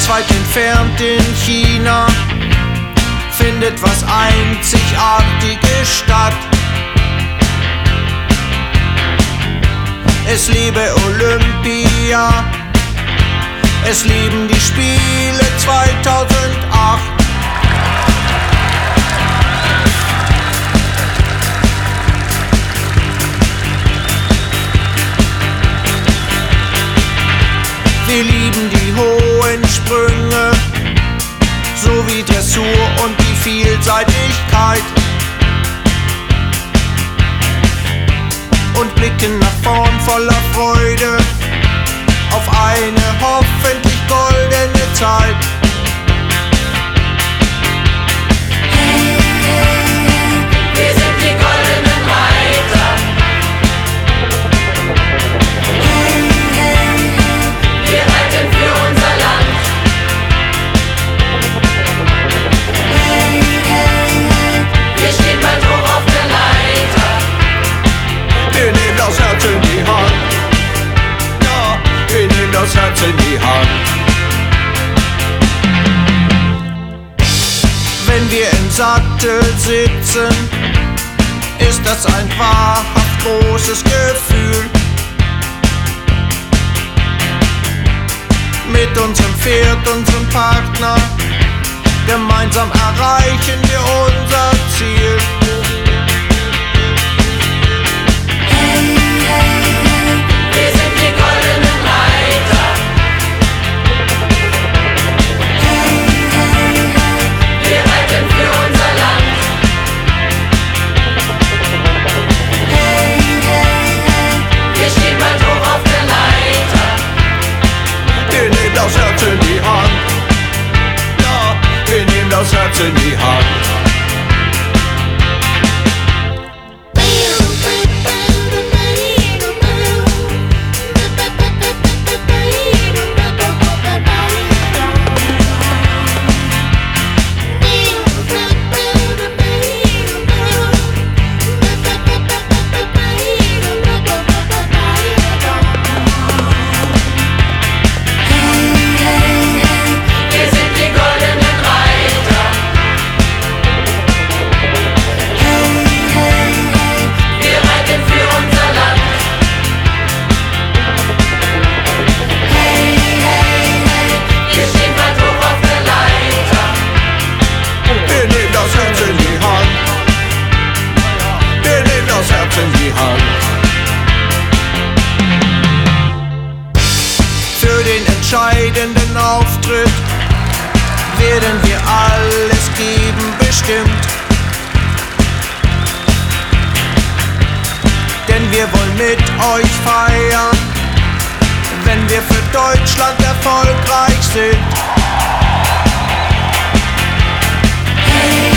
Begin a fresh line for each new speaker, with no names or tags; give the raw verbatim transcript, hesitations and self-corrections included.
Ganz weit entfernt in China findet was Einzigartiges statt. Es lebe Olympia, es lieben die Spiele zweitausendacht. Wir lieben die hohen Sprünge, sowie Dressur und die Vielseitigkeit. Und blicken nach vorn voller Freude auf eine hoffentlich goldene Zeit.
Wir sind die goldenen Reiter. Wir reiten für unser Land. Wir stehen bald hoch auf der Leiter.
Wir nehmen das Herz in die Hand. Ja, wir nehmen das Herz in die Hand. Wenn wir im Sattel sitzen, ist das ein wahrhaft großes Gefühl. Mit unserem Pferd, unserem Partner, gemeinsam erreichen wir unser Ziel.
Wir sind die goldenen Reiter. Wir reiten für unser Land. Wir stehen bald hoch auf der Leiter.
Wir nehmen das Herz in die Hand. Ja, wir nehmen das Herz in die Hand.
Wir sind die goldenen Reiter. Wir reiten für unser Land. Wir stehen bald hoch auf der Leiter.
Wir nehmen das Herz in die Hand. Wir nehmen das Herz in die Hand. Für den entscheidenden Auftritt werden wir alles geben, bestimmt. Denn wir wollen mit euch feiern, wenn wir für Deutschland erfolgreich sind.
Hey,